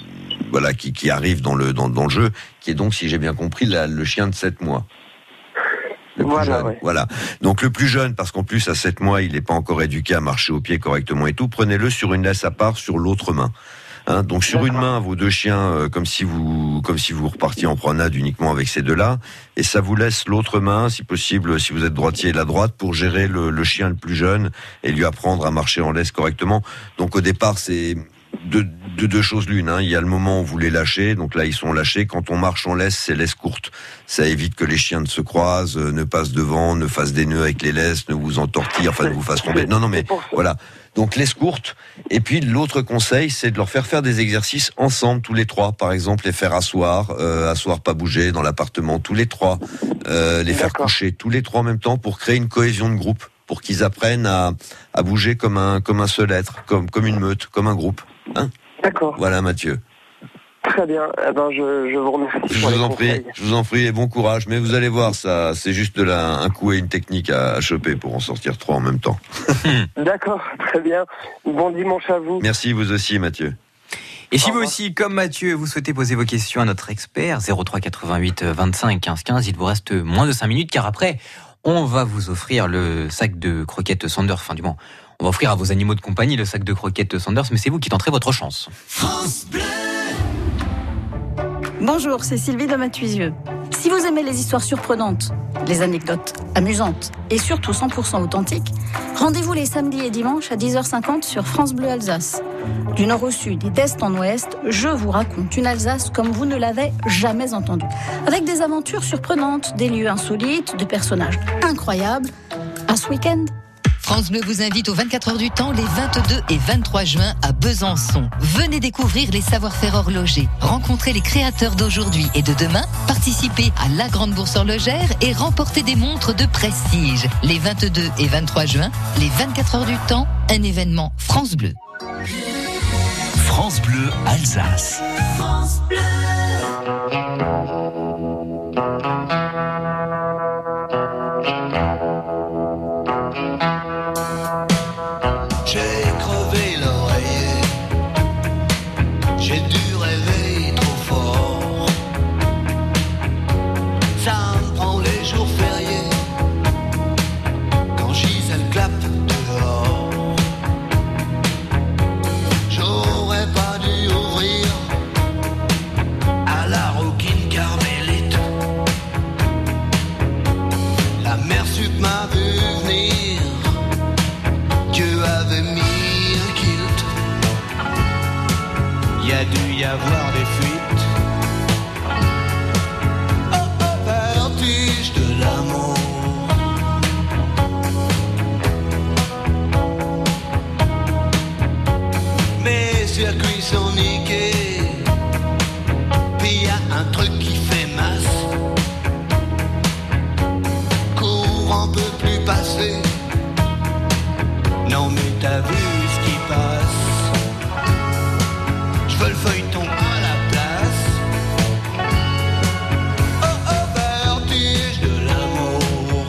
arrive dans le jeu, qui est donc, si j'ai bien compris, le chien de 7 mois. Voilà. Donc le plus jeune, parce qu'en plus à 7 mois, il n'est pas encore éduqué à marcher au pied correctement et tout, prenez-le sur une laisse à part sur l'autre main. Donc sur une main, vos 2 chiens, comme si vous repartiez en promenade uniquement avec ces 2-là, et ça vous laisse l'autre main, si possible, si vous êtes droitier, la droite, pour gérer le chien le plus jeune et lui apprendre à marcher en laisse correctement. Donc au départ, c'est de 2 choses l'une. Il y a le moment où vous les lâchez, donc là ils sont lâchés. Quand on marche en laisse, c'est laisse courte. Ça évite que les chiens ne se croisent, ne passent devant, ne fassent des nœuds avec les laisses, ne vous entortillent, enfin ne vous fassent tomber. Non, mais voilà. Donc laisse courte. Et puis l'autre conseil, c'est de leur faire des exercices ensemble, tous les 3. Par exemple, les faire asseoir pas bouger dans l'appartement, tous les 3. Les faire coucher, tous les 3 en même temps, pour créer une cohésion de groupe, pour qu'ils apprennent à bouger comme un seul être, comme une meute, comme un groupe. D'accord. Voilà, Mathieu. Très bien. Eh ben, je vous remercie. Je vous en prie et bon courage. Mais vous allez voir, ça, c'est juste un coup et une technique à choper pour en sortir 3 en même temps. D'accord, très bien. Bon dimanche à vous. Merci, vous aussi, Mathieu. Et si vous aussi, comme Mathieu, vous souhaitez poser vos questions à notre expert, 03 88 25 15 15, il vous reste moins de 5 minutes, car après, on va vous offrir le sac de croquettes Sanders. Enfin, du moins, on va offrir à vos animaux de compagnie le sac de croquettes Sanders, mais c'est vous qui tenterez votre chance. France Bleu. Bonjour, c'est Sylvie de Matuisieux. Si vous aimez les histoires surprenantes, les anecdotes amusantes et surtout 100% authentiques, rendez-vous les samedis et dimanches à 10h50 sur France Bleu Alsace. Du nord au sud et d'est en ouest, je vous raconte une Alsace comme vous ne l'avez jamais entendue. Avec des aventures surprenantes, des lieux insolites, des personnages incroyables. À ce week-end. France Bleu vous invite aux 24 heures du temps les 22 et 23 juin à Besançon. Venez découvrir les savoir-faire horlogers, rencontrer les créateurs d'aujourd'hui et de demain, participer à la Grande Bourse horlogère et remporter des montres de prestige. Les 22 et 23 juin, les 24 heures du temps, un événement France Bleu. France Bleu Alsace. France Bleu. J'ai crevé l'oreiller, j'ai dû rêver trop fort. Ça me prend les jours fériés, quand Gisèle clappe dehors. J'aurais pas dû ouvrir à la rouquine carmélite. La mère sup m'a vu venir, Dieu avait mis un kilt. Y a dû y avoir des fuites. Oh oh, vertige de l'amour. Mes circuits sont niqués, puis y a un truc qui fait masse. Courant peut plus passer. Non mais t'as vu ce qui passe. Je veux le feuilleton à la place. Oh oh, vertige de l'amour.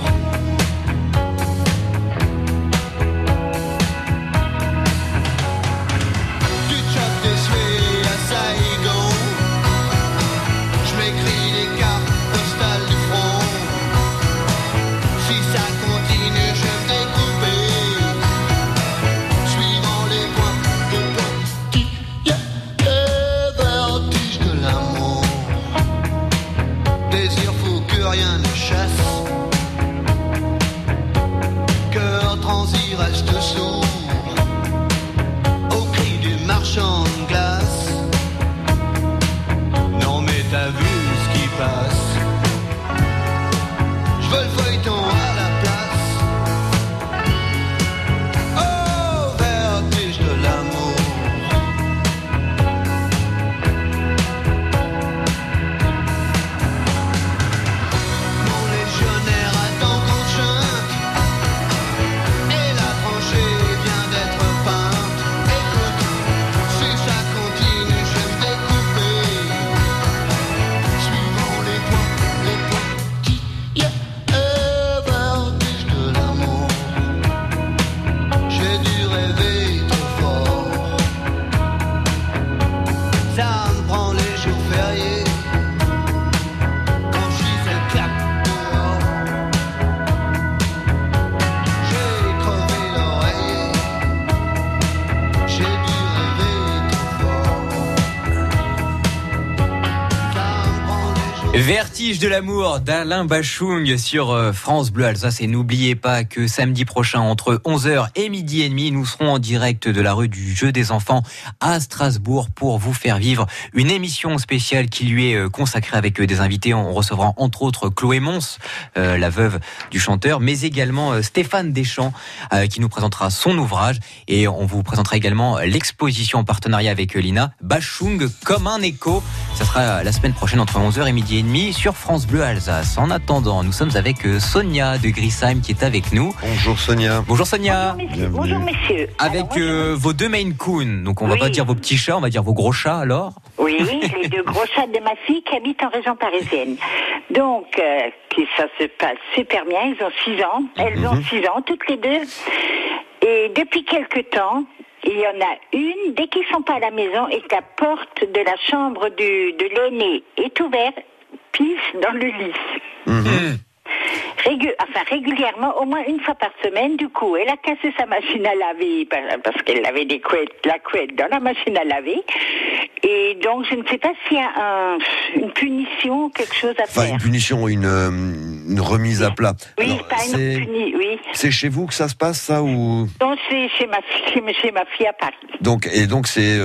Du Tchad déçu à Saigon, je m'écris des cartes postales du front. Si ça continue, je vais découper, suivant les points de pointillés. Vertige de l'amour, désir fou que rien ne chasse. Cœur transi reste sourd au cri du marchand de glace. Non mais t'as vu ce qui passe. Je veux le feuilleton à la place. Oh, vertige de l'amour. Mon légionnaire attend qu'on chante, et la tranchée vient d'être peinte. Écoute, si ça continue, je vais me découper, suivant les pointillés. Vertige de l'amour. J'ai dû rêver trop fort. Ça me prend les jours fériés, quand Gisèle claque dehors. J'ai crevé l'oreiller, j'ai dû rêver trop fort. Ça me prend les jours. Vertige de l'amour d'Alain Bachung sur France Bleu Alsace. Et n'oubliez pas que samedi prochain, entre 11h et midi et demi, nous serons en direct de la rue du Jeu des Enfants à Strasbourg pour vous faire vivre une émission spéciale qui lui est consacrée avec des invités. On recevra entre autres Chloé Mons, la veuve du chanteur, mais également Stéphane Deschamps qui nous présentera son ouvrage. Et on vous présentera également l'exposition en partenariat avec Lina, Bachung comme un écho. Ça sera la semaine prochaine entre 11h et midi et demi sur France Bleu Alsace. En attendant, nous sommes avec Sonia de Grisheim qui est avec nous. Bonjour Sonia. Bonjour Sonia. Bonjour messieurs. Avec vos deux Maine Coon. Donc on va pas dire vos petits chats, on va dire vos gros chats alors. Oui, les deux gros chats de ma fille qui habitent en région parisienne. Donc, ça se passe super bien. Ils ont 6 ans. Elles ont 6 ans, toutes les deux. Et depuis quelque temps, il y en a une, dès qu'ils sont pas à la maison et que la porte de la chambre de l'aîné est ouverte, pisse dans le lit. Régulièrement, au moins une fois par semaine. Du coup, elle a cassé sa machine à laver parce qu'elle avait la couette dans la machine à laver. Et donc, je ne sais pas s'il y a une punition, quelque chose à faire. Une punition, une remise à plat. Oui, alors, pas une punition, oui. C'est chez vous que ça se passe, ça, ou? Non, c'est chez ma fille à Paris. Donc c'est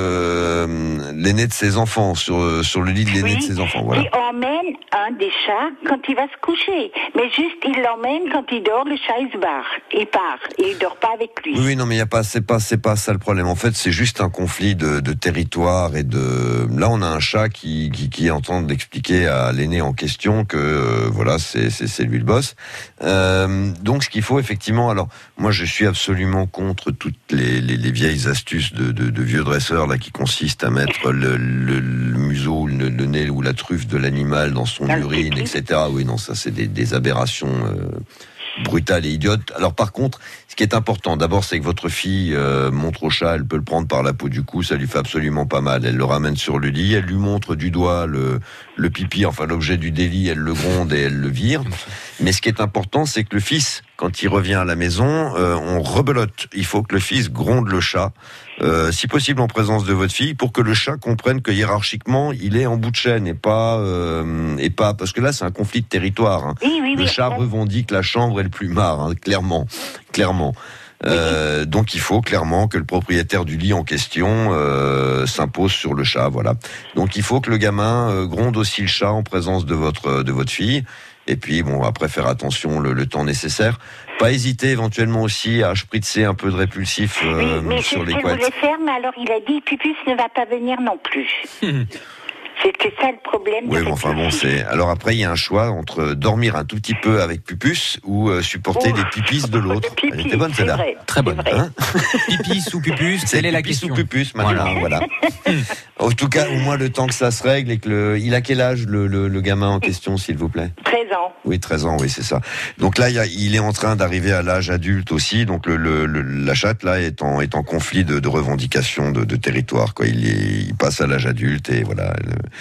l'aîné de ses enfants, sur le lit de l'aîné de ses enfants, voilà. Qui emmène un des chats quand il va se coucher. Mais juste, il l'emmène quand il dort, le chat, il se barre. Il part. Et il dort pas avec lui. Oui, non, mais c'est pas ça le problème. En fait, c'est juste un conflit de territoire et de... Là, on a un chat qui est en train d'expliquer à l'aîné en question que, voilà, c'est lui le boss. Donc, ce qu'il faut, effectivement, alors, moi, je suis absolument contre toutes les vieilles astuces de vieux dresseurs, là, qui consistent à mettre le museau, le nez ou la truffe de l'animal dans son urine, etc. Oui, non, ça, c'est des aberrations brutales et idiotes. Alors, par contre, ce qui est important, d'abord, c'est que votre fille montre au chat, elle peut le prendre par la peau du cou, ça lui fait absolument pas mal. Elle le ramène sur le lit, elle lui montre du doigt le pipi, enfin l'objet du délit, elle le gronde et elle le vire. Mais ce qui est important, c'est que le fils, quand il revient à la maison, on rebelote. Il faut que le fils gronde le chat, si possible en présence de votre fille, pour que le chat comprenne que hiérarchiquement, il est en bout de chaîne et pas parce que là, c'est un conflit de territoire. Hein. Oui, le chat revendique la chambre et le plumard, hein, clairement. Donc il faut clairement que le propriétaire du lit en question s'impose sur le chat, voilà. Donc il faut que le gamin gronde aussi le chat en présence de votre fille. Et puis bon, après faire attention le temps nécessaire. Pas hésiter éventuellement aussi à spritzer un peu de répulsif sur les couettes. Mais c'est ce qu'il voulait faire, mais alors il a dit Pupus ne va pas venir non plus. C'était ça le problème. Oui, mais enfin bon, c'est. Alors après, il y a un choix entre dormir un tout petit peu avec Pupus ou supporter les pipis de l'autre. Elle était bonne celle-là. Très bonne. Hein pipis ou Pupus, quelle est la question? Pipis ou Pupus, maintenant, voilà. En tout cas, au moins le temps que ça se règle et que il a quel âge le gamin en question, s'il vous plaît? 13 ans. Oui, 13 ans, oui, c'est ça. Donc là, il est en train d'arriver à l'âge adulte aussi. Donc la chatte là est en conflit de revendication de territoire. Quoi, il passe à l'âge adulte et voilà.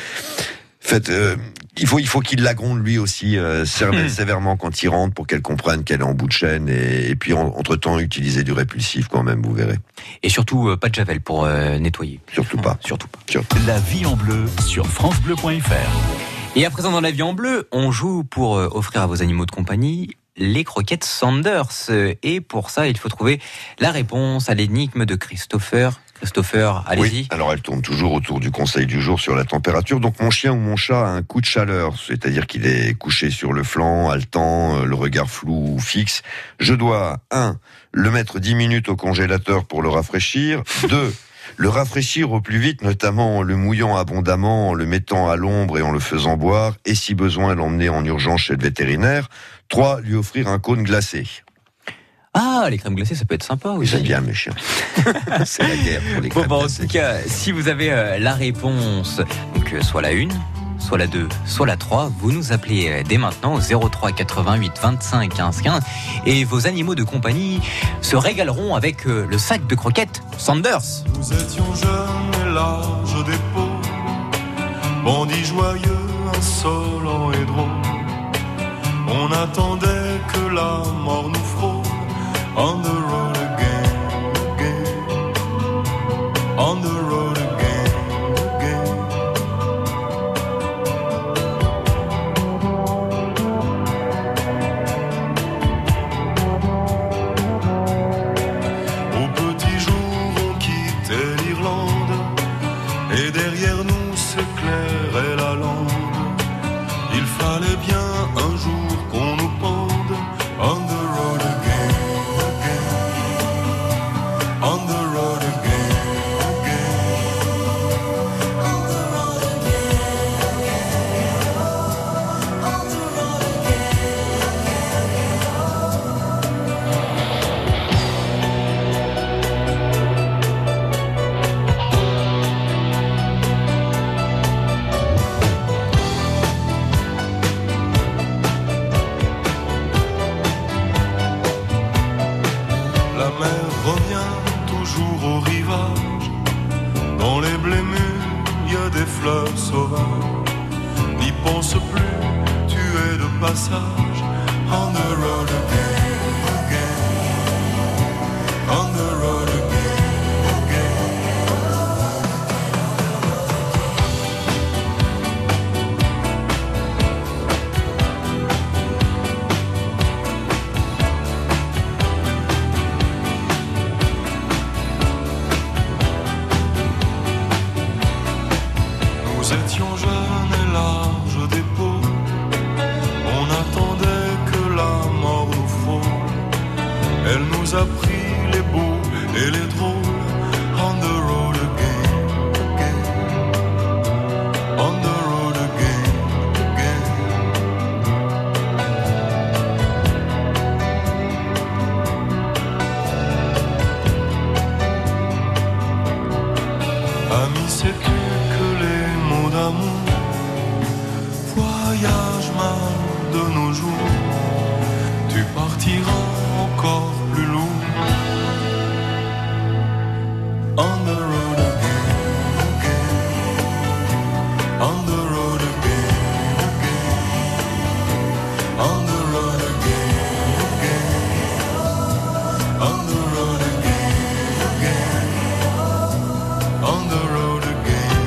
Il faut qu'il la gronde lui aussi sévèrement quand il rentre pour qu'elle comprenne qu'elle est en bout de chaîne et puis entre-temps utiliser du répulsif quand même, vous verrez. Et surtout pas de javel pour nettoyer. Surtout pas. La vie en bleu sur francebleu.fr. Et à présent dans La vie en bleu, on joue pour offrir à vos animaux de compagnie les croquettes Sanders. Et pour ça, il faut trouver la réponse à l'énigme de Christopher. Christopher, allez-y. Oui, alors elle tourne toujours autour du conseil du jour sur la température. Donc mon chien ou mon chat a un coup de chaleur, c'est-à-dire qu'il est couché sur le flanc, haletant, le regard flou ou fixe. Je dois, 1, le mettre 10 minutes au congélateur pour le rafraîchir. 2, le rafraîchir au plus vite, notamment en le mouillant abondamment, en le mettant à l'ombre et en le faisant boire, et si besoin, l'emmener en urgence chez le vétérinaire. 3, lui offrir un cône glacé. Ah, les crèmes glacées, ça peut être sympa aussi. J'aime bien mes chiens. C'est la guerre pour les crèmes glacées. En tout cas, si vous avez la réponse, donc soit la 1, soit la 2, soit la 3, vous nous appelez dès maintenant au 03 88 25 15 15 et vos animaux de compagnie se régaleront avec le sac de croquettes Sanders. Nous étions jeunes et l'âge des pauvres, bandits joyeux, insolents et drôles. On attendait que la mort nous frôle. On the road again, again. On the road again, again. Au petit jour, on quittait l'Irlande, et derrière nous s'éclairait la lande. Il fallait bien un jour qu'on nous pende. On the road again. On the road again, again. On the road again, on the road La mer revient toujours au rivage. Dans les blés mûrs, y a des fleurs sauvages. N'y pense plus, tu es de passage. On the road again, again. On the road again, again. Nous étions jeunes et larges d'épaules. On attendait que la mort nous frôle. Elle nous a pris les beaux et les drôles. On the road again, again. On the road again, again. Amis, sais-tu que les mots d'amour voyagent mal de nos jours? Tu partiras encore plus lourd On the road again, on the road again, on the road again, on the road again, on the road again.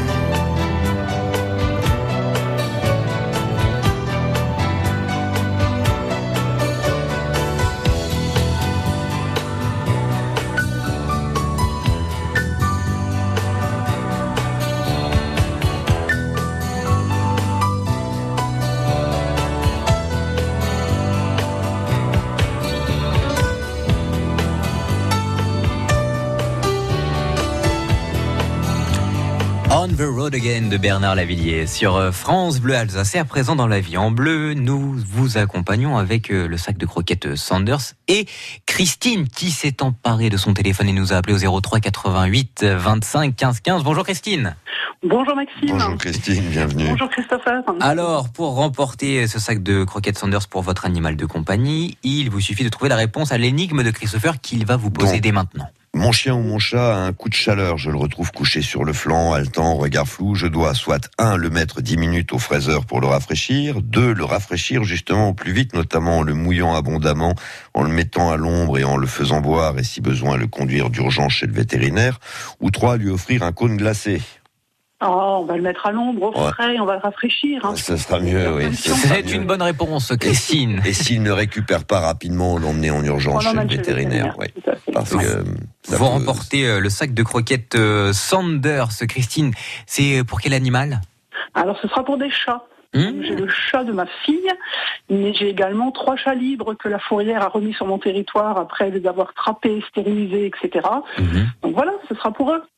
On the Road Again de Bernard Lavilliers sur France Bleu Alsace. Et à présent dans La Vie en Bleu, nous vous accompagnons avec le sac de croquettes Sanders et Christine qui s'est emparée de son téléphone et nous a appelé au 03 88 25 15 15. Bonjour Christine. Bonjour Maxime. Bonjour Christine, bienvenue. Bonjour Christopher. Alors, pour remporter ce sac de croquettes Sanders pour votre animal de compagnie, il vous suffit de trouver la réponse à l'énigme de Christopher qu'il va vous poser dès maintenant. Mon chien ou mon chat a un coup de chaleur, je le retrouve couché sur le flanc, haletant, regard flou, je dois soit 1, le mettre 10 minutes au fraiseur pour le rafraîchir, 2, le rafraîchir justement au plus vite, notamment en le mouillant abondamment, en le mettant à l'ombre et en le faisant boire et si besoin le conduire d'urgence chez le vétérinaire, ou 3, lui offrir un cône glacé. Oh, on va le mettre à l'ombre, au frais, on va le rafraîchir. Hein. Ça sera mieux, oui. C'est une bonne réponse, Christine. Et s'il ne récupère pas rapidement, l'emmener en urgence chez le vétérinaire. Oui. Parce que vous remportez le sac de croquettes Sanders, Christine. C'est pour quel animal ? Alors, ce sera pour des chats. J'ai le chat de ma fille, mais j'ai également 3 chats libres que la fourrière a remis sur mon territoire après les avoir trappés, stérilisés, etc. Donc voilà, ce sera pour eux.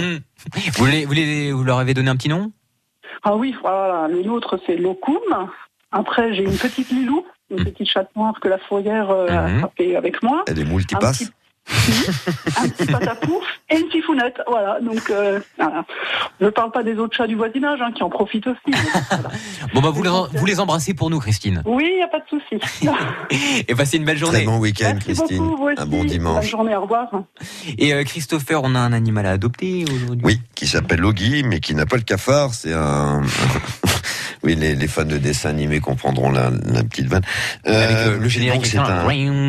Vous leur avez donné un petit nom ? Ah oui, voilà, le nôtre c'est Lokoum. Après j'ai une petite Lilou, une petite chatte noire que la fourrière a attrapée avec moi. Elle est multipasse. Un petit patapouf et une tifounette, voilà. Donc, voilà. Je ne parle pas des autres chats du voisinage qui en profitent aussi. Mais, voilà. Bon bah vous les embrassez pour nous, Christine. Oui, il n'y a pas de souci. Et passez une belle journée. Très bon week-end, Merci Christine. Beaucoup, vous aussi. Un bon dimanche. Bonne journée, au revoir. Et Christopher, on a un animal à adopter aujourd'hui. Oui, qui s'appelle Oggy, mais qui n'a pas le cafard. C'est un. Oui, les fans de dessins animés comprendront la petite vanne. Avec le générique, c'est un.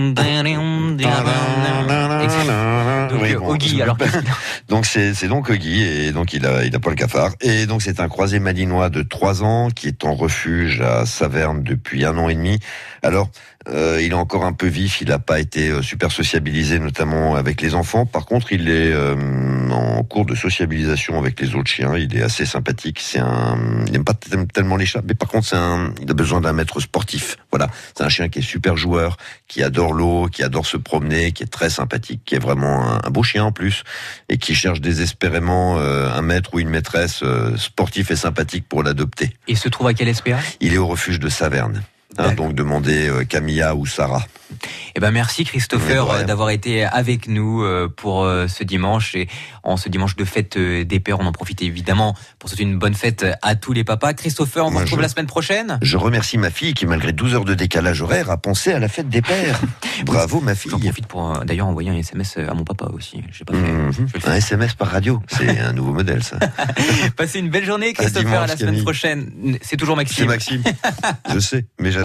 Oggy, alors. Donc c'est donc Oggy et donc il a pas le cafard et donc c'est un croisé malinois de 3 ans qui est en refuge à Saverne depuis 1 an et demi. Alors il est encore un peu vif, il n'a pas été super sociabilisé, notamment avec les enfants. Par contre, il est en cours de sociabilisation avec les autres chiens. Il est assez sympathique. Il n'aime pas tellement les chats, mais par contre, il a besoin d'un maître sportif. Voilà, c'est un chien qui est super joueur, qui adore l'eau, qui adore se promener, qui est très sympathique, qui est vraiment un beau chien en plus, et qui cherche désespérément un maître ou une maîtresse sportif et sympathique pour l'adopter. Il se trouve à quel SPA ? Il est au refuge de Saverne. Donc demandez Camilla ou Sarah. Eh ben merci Christopher d'avoir été avec nous pour ce dimanche et en ce dimanche de fête des pères. On en profite évidemment pour souhaiter une bonne fête à tous les papas. Christopher, on vous retrouve la semaine prochaine. Je remercie ma fille qui, malgré 12 heures de décalage horaire, a pensé à la fête des pères. Bravo ma fille. J'en profite pour d'ailleurs envoyer un SMS à mon papa aussi. J'ai pas fait. Un SMS par radio, c'est un nouveau modèle ça. Passez une belle journée Christopher, à la semaine prochaine. C'est toujours Maxime. C'est Maxime. Je sais, mais